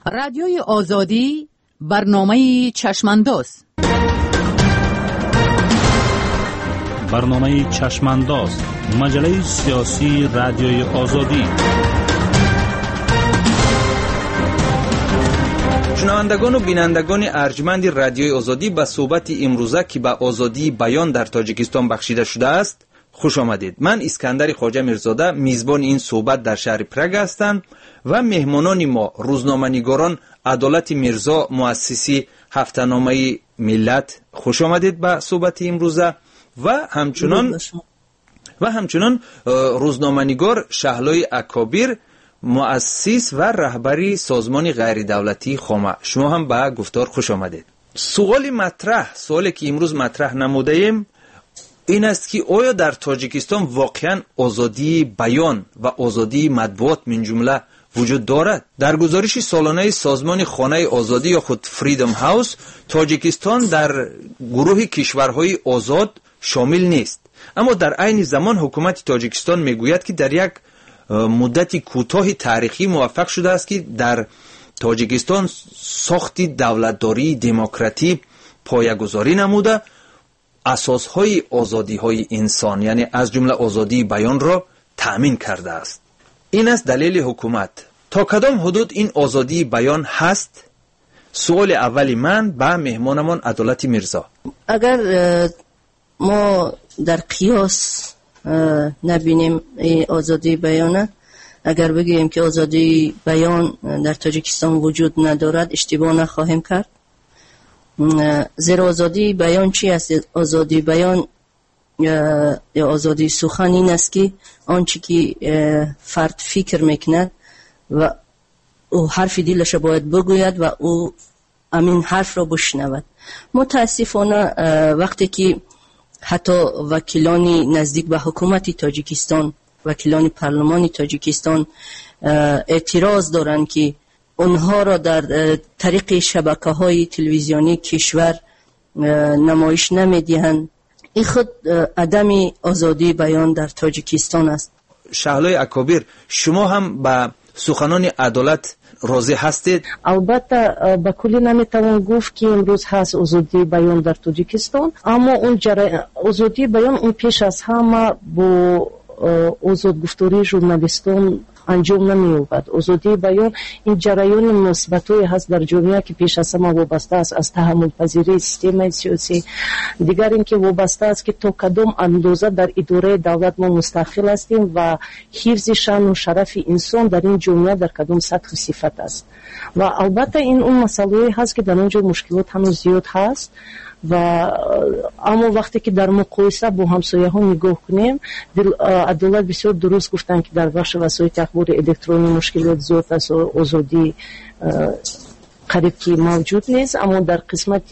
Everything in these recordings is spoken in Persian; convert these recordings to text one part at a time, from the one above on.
رادیوی آزادی برنامه چشمانداز. برنامه چشمانداز، مجله سیاسی رادیوی آزادی. شنوندگان و بینندگان ارجمند رادیوی آزادی، به صحبت امروزه که به آزادی بیان در تاجیکستان بخشیده شده است خوش آمدید. من اسکندر خواجه میرزاده میزبان این صحبت در شهر پراگ هستم و مهمانان ما روزنامه‌نگاران عدالت میرزا، مؤسسی هفته‌نامه ملت، خوش آمدید به صحبت امروزه، و همچنان روزنامه‌نگار شهلای اکابر، مؤسس و رهبری سازمان غیر دولتی خامه، شما هم به گفتار خوش آمدید. سوالی که امروز مطرح نموده ایم این است که آیا در تاجیکستان واقعا آزادی بیان و آزادی مطبوعات من جمله وجود دارد؟ در گزارش سالانه سازمان خانه آزادی یا خود فریدم هاوس، تاجیکستان در گروه کشورهای آزاد شامل نیست، اما در عین زمان حکومت تاجیکستان میگوید که در یک مدت کوتاه تاریخی موفق شده است که در تاجیکستان ساخت دولتداری دموکراتی پایه‌گذاری نموده، اساسهای آزادی‌های انسان یعنی از جمله آزادی بیان را تأمین کرده است. این است دلیل حکومت. تا کدام حدود این آزادی بیان هست؟ سوال اولی من به مهمانمان عدالت میرزا. اگر ما در قیاس نبینیم آزادی بیان، اگر بگیم که آزادی بیان در تاجیکستان وجود ندارد اشتباه نخواهیم کرد. زیرا آزادی بیان چی است؟ آزادی بیان یا آزادی سخن این است که آنچه که فرد فکر میکند و او حرف دلش باید بگوید و او همین حرف را بشنود. متاسفانه وقتی که حتی وکیلانی نزدیک به حکومت تاجیکستان، وکیلان پارلمان تاجیکستان اعتراض دارند که اونها را در طریق شبکه‌های تلویزیونی کشور نمایش نمیدهند، این خود عدم آزادی بیان در تاجیکستان است. شهلای اکابر، شما هم به سخنان عدالت راضی هستید؟ البته به کلی نمیتوان گفت که امروز هست آزادی بیان در تاجیکستان، اما اون آزادی بیان اون پیش از همه با آزاد گفتاری ژورنالیستان انجام نمی‌یابد. آزادی بیان این جریان مثبتی هست در جامعه که پیش از همه وابسته است از تحمل پذیری سیستم سیاسی. دیگر اینکه وابسته است که تا کدام اندازه در اداره دولت ما مستقل هستیم و حفظ شأن و شرف انسان در این جامعه در کدام سطح و صفت است. و البته این اون مسئله هست که در اونجا مشکلات هنوز زیاد هست و اما وقتی که در مقایسه با همسایه ها نگاه کنیم، عدالت بسیار درست گفتن که در بخش وسایل اخبار الکترونی مشکلات زیاد است و آزادی قریب که موجود نیست، اما در قسمت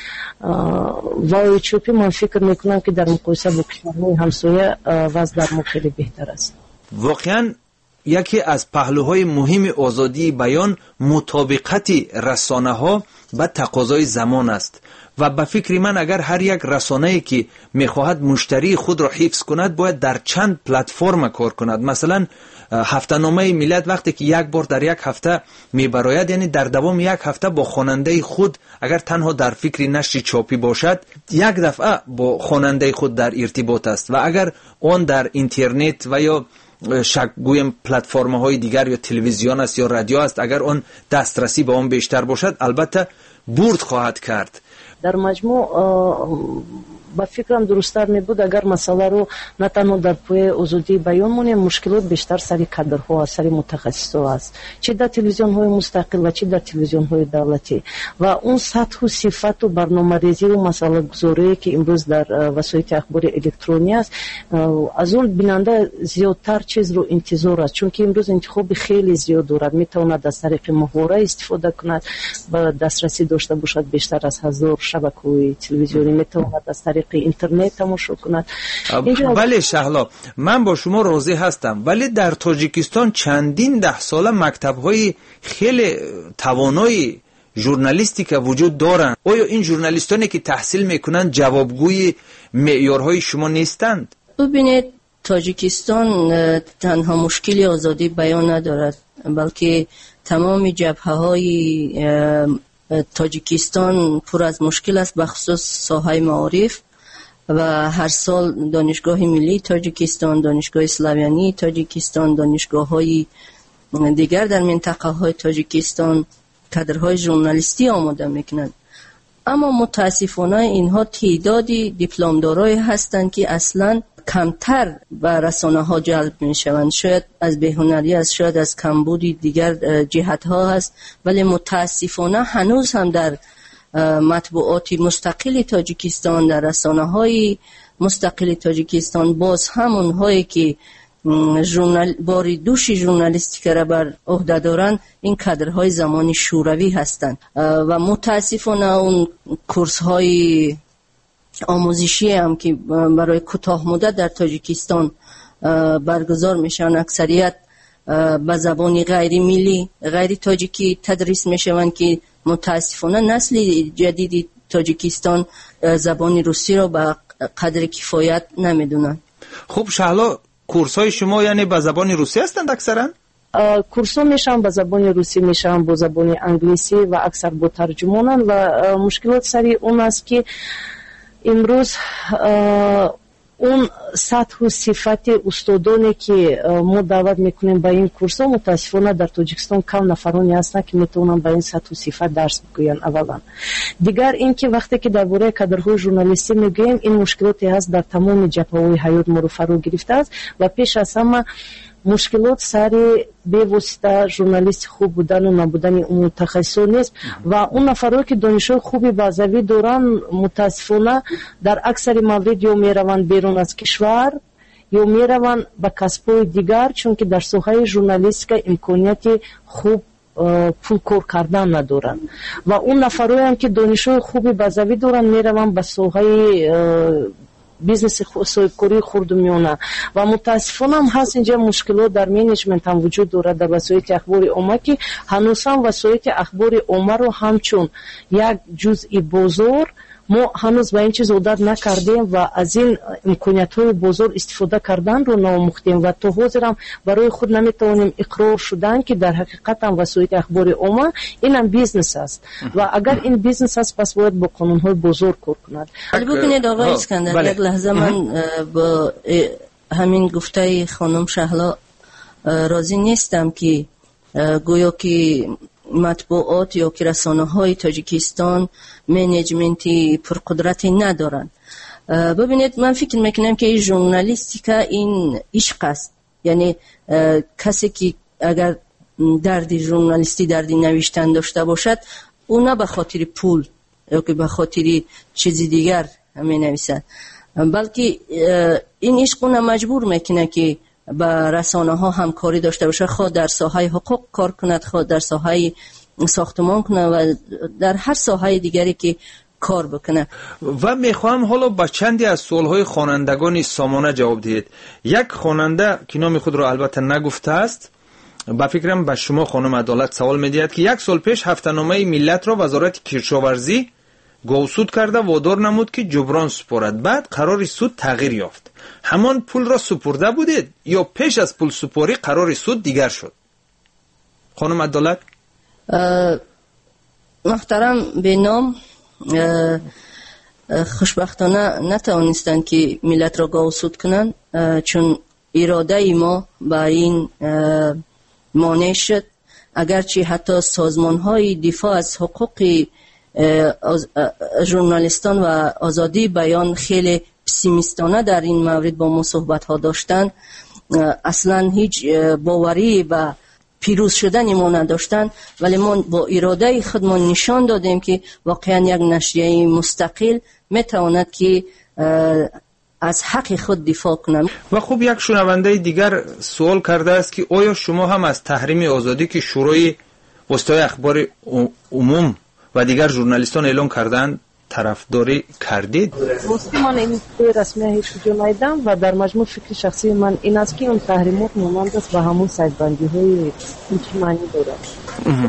وایچوپی من فکر میکنم که در مقایسه با کشورهای همسایه وضع در ما خیلی بهتر است. واقعا یکی از پهلوهای مهم آزادی بیان مطابقت رسانه ها به تقاضای زمان است و به فکر من اگر هر یک رسانه‌ای که میخواهد مشتری خود را حفظ کند باید در چند پلتفرم کار کند. مثلا هفته‌نامه ملت وقتی که یک بار در یک هفته میبراید، یعنی در دوام یک هفته با خواننده خود اگر تنها در فکر نشر چاپی باشد یک دفعه با خواننده خود در ارتباط است و اگر آن در اینترنت و یا گویم پلتفرم‌های دیگر یا تلویزیون است یا رادیو است، اگر آن دسترسی به آن بیشتر باشد البته برد خواهد کرد. در مجموع با فکرم درست‌تر می‌بود اگر مسئله رو نه تنها در پای آزادی بیان مونیم، مشکلات بیشتر سر کادرها، سر متخصص‌ها است، چه در تلویزیون‌های مستقل و چه در تلویزیون‌های دولتی، و اون سطح و صفت و برنامه‌ریزی و مسئله گذاری که امروز در وسایل اخبار الکترونی است، از اون بیننده زیادتر چیز رو انتظار است، چون که امروز انتخاب خیلی زیاد دارد، میتواند از طریق محوره استفاده کند و دسترسی داشته باشد بیشتر از 1000 شبکه‌های تلویزیونی، میتواند از طریق اینترنت تماشا کند. بله شهلا، من با شما راضی هستم، ولی در تاجیکستان چندین ده ساله مکتب‌های خیلی توانای ژورنالیستیک وجود دارند. آیا این ژورنالیستانی که تحصیل میکنند جوابگوی معیارهای شما نیستند؟ ببینید تاجیکستان تنها مشکلی آزادی بیان ندارد، بلکه تمام جبهه‌های تاجیکستان پر از مشکل است، به خصوص ساحه معارف. و هر سال دانشگاه ملی تاجیکستان، دانشگاه اسلاویانی تاجیکستان، دانشگاه‌های دیگر در منطقه های تاجیکستان کادرهای ژورنالیستی آماده میکنند. اما متاسفانه اینها تعدادی دیپلمدارای هستند که اصلا کمتر به رسانه ها جلب میشوند. شاید از بی‌هنری است، شاید از کمبودی دیگر جهت ها هست، ولی متاسفانه هنوز هم در مطبوعات مستقل تاجیکستان، در رسانه های مستقل تاجیکستان، باز همون هایی که باری دوش ژورنالیستیک را بر عهده دارند این کادرهای زمان شوروی هستند و متاسفانه اون کورس های آموزشی هم که برای کوتاه مدت در تاجیکستان برگزار میشن اکثریت به زبان غیر ملی، غیر تاجیکی تدریس میشوند که متاسفانه نسل جدید تاجیکستان زبان روسی را به قدر کفایت نمیدونن. خب شهلا، کورس های شما یعنی به زبان روسی هستند اکثرا؟ کورس ها میشن به زبان روسی، میشن با زبان انگلیسی و اکثر با ترجمانن و مشکلات سری اون است که امروز اون سطح و صفت استادانی که ما دعوت میکنیم به این کورس ها متاسفانه در تاجیکستان کم نفرانی هستند که میتونن به این سطح و صفت درس بگوین. اولا دیگر این که وقتی که درباره کادرهای ژورنالیستی میگوییم این مشکلاتی هست در تمام جبهه‌های حیات ما رو فرا گرفته است و پیش از همه مشکلات سر به واسطه ژورنالیست خوب بودن و نبودن اون تخصص نیست و اون نفرایی که دانشگاه خوبی بازوی دارن متاسفانه در اکثر موارد یا میروند بیرون از کشور یا میروند به کسب‌های دیگر، چون که در ساحه ژورنالیستیک امکانیت خوب پول کار کردن ندارن و اون نفرایی هم که دانشگاه خوبی بازوی دارن میروند به ساحه بیزنس صاحبکاری خرد و میانه و متاسفانه هم هست اینجا مشکلات در منیجمنت هم وجود دارد در وسایل اخبار عامه که هنوز هم وسایل اخبار عامه رو همچون یک جزئی بازار ما هنوز به این چیز عادت نکردیم و از این امکانیت‌های بازار استفاده کردن رو ناموختیم و تا حاضر هم برای خود نمیتوانیم اقرار شدن که در حقیقت هم وسایل اخبار عامه این هم بیزنس است و اگر این بیزنس است پس باید با قانون‌های بازار کار کند. ببینید آقای اسکندر، یک لحظه من با همین گفته خانم شهلا راضی نیستم که گویا که مطبوعات یا که رسانه‌های تاجیکستان منیجمنتی پرقدرتی ندارن. ببینید من فکر میکنم که ژورنالیستیک این عشق است، یعنی کسی که اگر درد ژورنالیستی درد نوشتن داشته باشد او نه به خاطر پول یا که به خاطر چیزی دیگر می نویسد، بلکه این عشق اون مجبور میکنه که با رسانه ها همکاری داشته باشه، خود در ساحه حقوق کار کند، خود در ساحه ساختمان کنه و در هر ساحه دیگری که کار بکنه. و میخوام حالا با چندی از سوالهای خوانندگان سامانه جواب دهید. یک خواننده که نام خود را البته نگفته است، با فکرم به شما خانم عدالت سوال میدهد که 1 سال پیش هفته‌نامه ملت را وزارت کشاورزی گوسود کرده وادار نمود که جبران سپارد، بعد قرار سود تغییر یافت. همان پول را سپرده بودید یا پیش از پول سپاری قرار سود دیگر شد؟ خانم عدالت. محترم به نام خوشبختانه نتوانستند که ملت را گوسود کنند، چون اراده ما با این مانع شد. اگرچه حتی سازمان های دفاع از حقوق ژورنالیستان و آزادی بیان خیلی پسیمیستانه در این مورد با ما صحبت ها داشتن، اصلا هیچ باوری و پیروز شدن ما نداشتن، ولی ما با اراده خودمان نشان دادیم که واقعا یک نشریه مستقل میتواند که از حق خود دفاع کنم. و خب یک شنونده دیگر سوال کرده است که آیا شما هم از تحریم آزادی که شورای وسطای اخبار عموم و دیگر ژورنالیستان اعلام کردند طرفداری کردید؟ من این رسمی هیچ کجا ندیدم و در مجموع فکر شخصی من این است که اون تحریمات مانند است و همون سایدبندی های معنی دارد.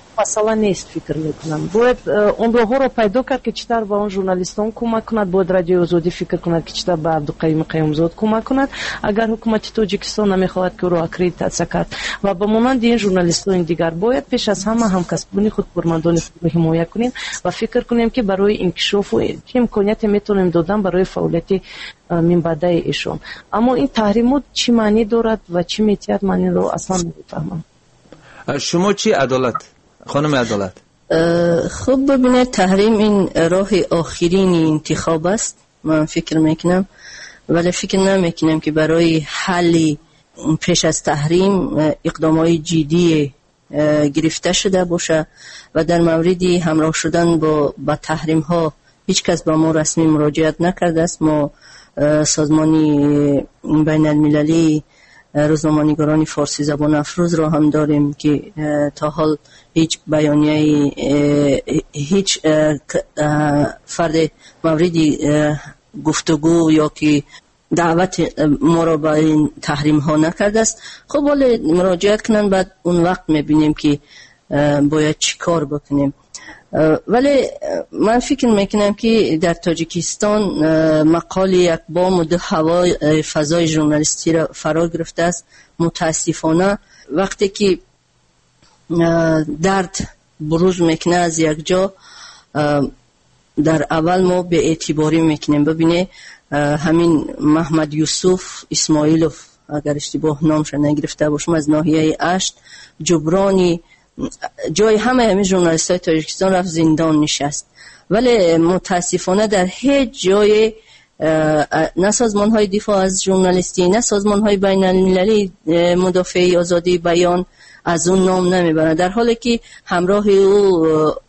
масъала нест, фикр мекунам. Бояд он роҳҳоро пайдо кард ки читар ба он журналистон кӯмак кунад. Бояд радиои озодӣ фикр кунад ки читар ба Абдуқаим Қаюмзод кӯмак кунад, агар ҳукумати Тоҷикистон намехоҳад ки ӯро аккредитатсия кард. Ва ба монанди ин журналистони дигар бояд пеш аз ҳама ҳамкасбони худ, кормандони худро ҳимоя кунем ва фикр кунем ки барои инкишофу чӣ имконияте метавонем додан барои фаъолияти минбаъдаи эшон. аммо ин таҳримот чӣ маънӣ дорад ва чӣ метиҳад, ман инро аслан намефаҳмам. شما چی عدالت؟ خانم عدالت؟ خب ببینید، تحریم این راه آخرین انتخاب است، من فکر میکنم، ولی فکر نمیکنم که برای حل پیش از تحریم اقدامات جدی گرفته شده باشه و در مورد همراه شدن با تحریم ها هیچ کس با ما رسمی مراجعت نکرده است. ما سازمانی بین المللی روزنامه‌نگاران فارسی زبان افروز را هم داریم که تا حال هیچ بیانیه هیچ فرد مورد گفتگو یا که دعوت ما را به این تحریم ها نکرده است. خب ولی مراجعت کنن، بعد اون وقت میبینیم که باید چی کار بکنیم. ولی من فکر میکنم که در تاجیکستان مقال یک بام و دو هوای فضای ژورنالیستی را فرا گرفته است. متاسفانه وقتی که درد بروز میکنه از یک جا، در اول ما به اعتباری میکنیم. ببینه همین محمد یوسف اسماعیلوف، اگر اشتباه نامش نگرفته باشم، از ناحیه اشت جبرانی جای همه ژورنالیست‌های تاجیکستان رفت زندان نشست. ولی متاسفانه در هیچ جای نه سازمان‌های دفاع از ژورنالیستی نه سازمان‌های بین‌المللی مدافع آزادی بیان از اون نام نمیبرند، در حالی که همراه او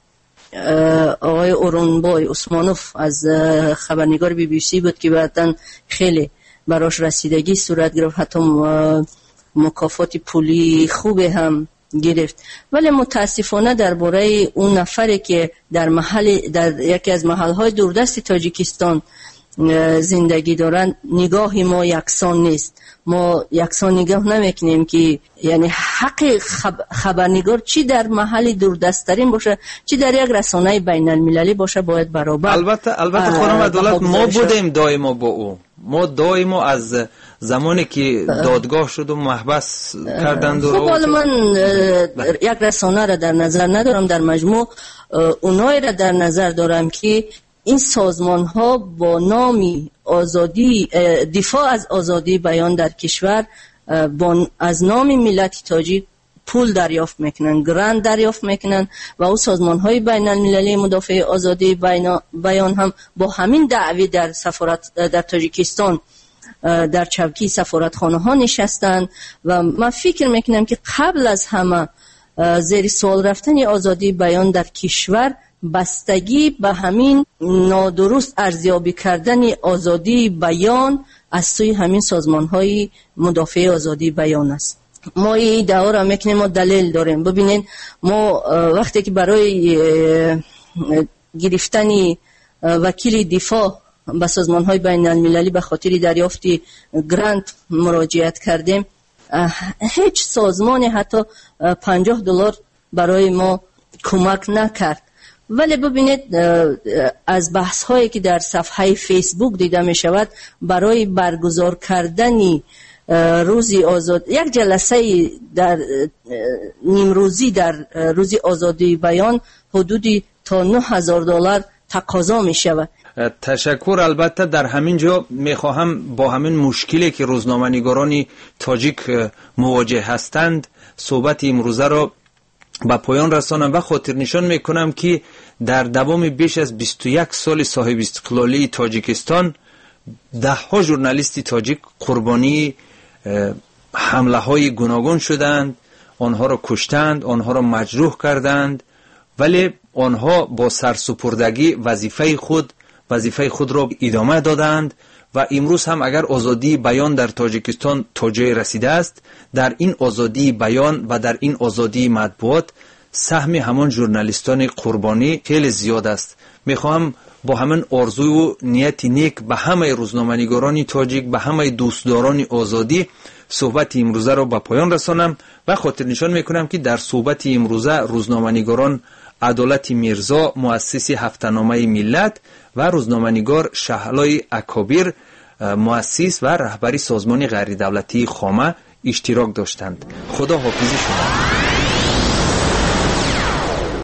آقای اورونبای عثمانوف از خبرنگار BBC بود که بعداً خیلی براش رسیدگی صورت گرفت، حتی مکافات پولی خوب هم گرفت. ولی متاسفانه درباره اون نفری که در یکی از محل‌های دوردست تاجیکستان زندگی دارند نگاه ما یکسان نیست. ما یکسان نگاه نمیکنیم که یعنی حق خبرنگار چی در محل دوردست‌ترین باشه چی در یک رسانه بین المللی باشه باید برابر. البته خانم عدالت، ما بودیم دائما با او، ما دائما از زمانی که دادگاه شد و محبس کردند. خب حالا من یک رسانه را در نظر ندارم، در مجموع اونایی را در نظر دارم که این سازمان ها با نام آزادی دفاع از آزادی بیان در کشور از نام ملت تاجیک پول دریافت میکنن، گرانت دریافت میکنن و او سازمان های بین المللی مدافع آزادی بیان هم با همین دعوی در سفارت در تاجیکستان در چوکی سفارتخانه ها نشستن و من فکر میکنم که قبل از همه زیر سوال رفتن آزادی بیان در کشور بستگی به همین نادرست ارزیابی کردن آزادی بیان از سوی همین سازمان های مدافع آزادی بیان است. ما این دعوا را میکنیم، ما دلیل داریم. ببینین ما وقتی که برای گرفتن وکیل دفاع به سازمان های بین المللی به خاطر دریافت گرانت مراجعت کردیم، هیچ سازمانی حتی $50 برای ما کمک نکرد. ولی ببینید از بحث هایی که در صفحه فیسبوک دیده می شود برای برگزار کردن روزی آزاد یک جلسه در نیمروزی در روزی آزادی بیان حدودی تا $9,000 تقاضا می شود. تشکر. البته در همین جا میخواهم با همین مشکلی که روزنامه‌نگاران تاجیک مواجه هستند صحبت امروزه را به پایان رسانم و خاطر نشان میکنم که در دوام بیش از 21 سال صاحب استقلالی تاجیکستان ده ها ژورنالیست تاجیک قربانی حمله های گوناگون شدند، آنها را کشتند، آنها را مجروح کردند، ولی آنها با سرسپردگی وظیفه خود را ادامه دادند و امروز هم اگر آزادی بیان در تاجیکستان تا جای رسیده است، در این آزادی بیان و در این آزادی مطبوعات سهم همان ژورنالیستان قربانی خیلی زیاد است. میخواهم با همین آرزوی و نیت نیک به همه روزنامه‌نگاران تاجیک، به همه دوستداران آزادی صحبت امروزه را به پایان رسانم و خاطر نشان میکنم که در صحبت امروزه روزنامه‌نگاران عدالت میرزا مؤسس هفته‌نامه ملت و روزنامه‌نگار شهلای اکابیر مؤسس و رهبری سازمان غیر دولتی خامه اشتراک داشتند. خدا حافظ شما.